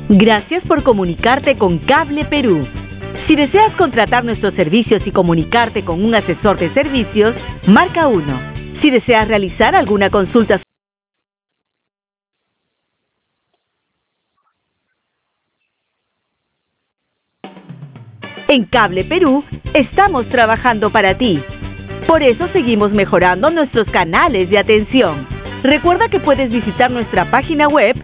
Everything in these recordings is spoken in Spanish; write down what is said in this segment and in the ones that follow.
Gracias por comunicarte con Cable Perú. Si deseas contratar nuestros servicios y comunicarte con un asesor de servicios, marca 1. Si deseas realizar alguna consulta. En Cable Perú estamos trabajando para ti. Por eso seguimos mejorando nuestros canales de atención. Recuerda que puedes visitar nuestra página web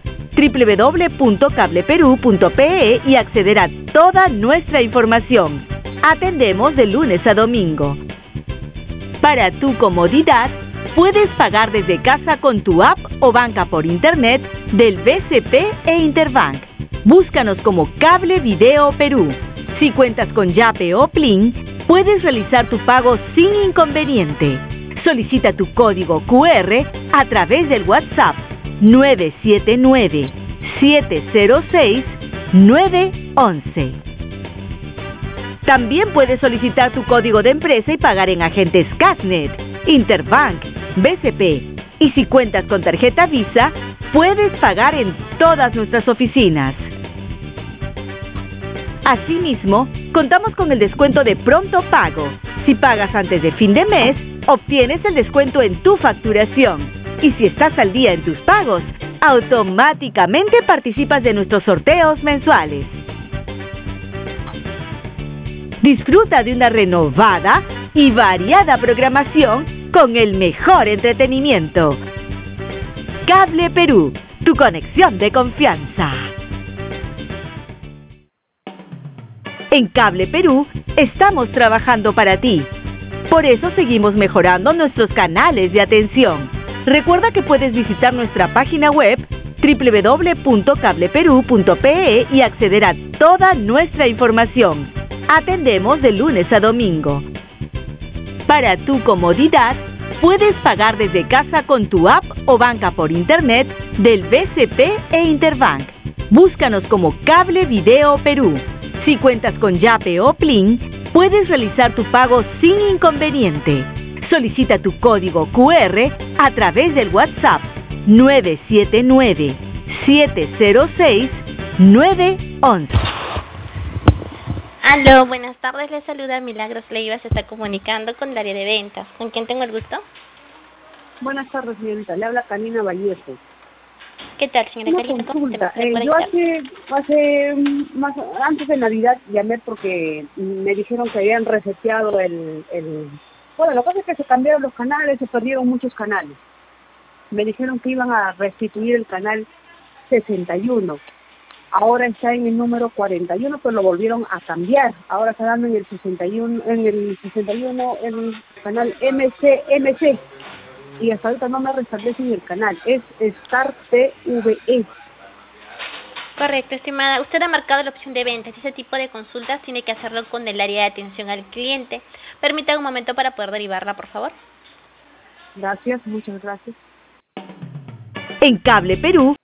www.cableperu.pe y acceder a toda nuestra información. Atendemos de lunes a domingo. Para tu comodidad, puedes pagar desde casa con tu app o banca por internet del BCP e Interbank. Búscanos como Cable Video Perú. Si cuentas con Yape o Plin, puedes realizar tu pago sin inconveniente. Solicita tu código QR a través del WhatsApp 979-706-911. También puedes solicitar tu código de empresa y pagar en agentes Casnet, Interbank, BCP. Y si cuentas con tarjeta Visa, puedes pagar en todas nuestras oficinas. Asimismo, contamos con el descuento de pronto pago. Si pagas antes de fin de mes, obtienes el descuento en tu facturación. Y si estás al día en tus pagos, automáticamente participas de nuestros sorteos mensuales. Disfruta de una renovada y variada programación con el mejor entretenimiento. Cable Perú, tu conexión de confianza. En Cable Perú estamos trabajando para ti. Por eso seguimos mejorando nuestros canales de atención. Recuerda que puedes visitar nuestra página web www.cableperu.pe y acceder a toda nuestra información. Atendemos de lunes a domingo. Para tu comodidad, puedes pagar desde casa con tu app o banca por internet del BCP e Interbank. Búscanos como Cable Video Perú. Si cuentas con Yape o Plin, puedes realizar tu pago sin inconveniente. Solicita tu código QR a través del WhatsApp 979-706-911. Aló, buenas tardes, les saluda Milagros Leiva, se está comunicando con el área de ventas. ¿Con quién tengo el gusto? Buenas tardes, señorita, le habla Karina Vallejo. ¿Qué tal, señora Karina? Una consulta, yo antes de Navidad llamé porque me dijeron que habían reseteado bueno, lo que pasa es que se cambiaron los canales, se perdieron muchos canales. Me dijeron que iban a restituir el canal 61. Ahora está en el número 41, pero lo volvieron a cambiar. Ahora está dando en el 61, el canal MC. Y hasta ahorita no me restablecen el canal. Es Star TVE. Correcto, estimada. Usted ha marcado la opción de ventas. Ese tipo de consultas tiene que hacerlo con el área de atención al cliente. Permítame un momento para poder derivarla, por favor. Gracias, muchas gracias. En Cable Perú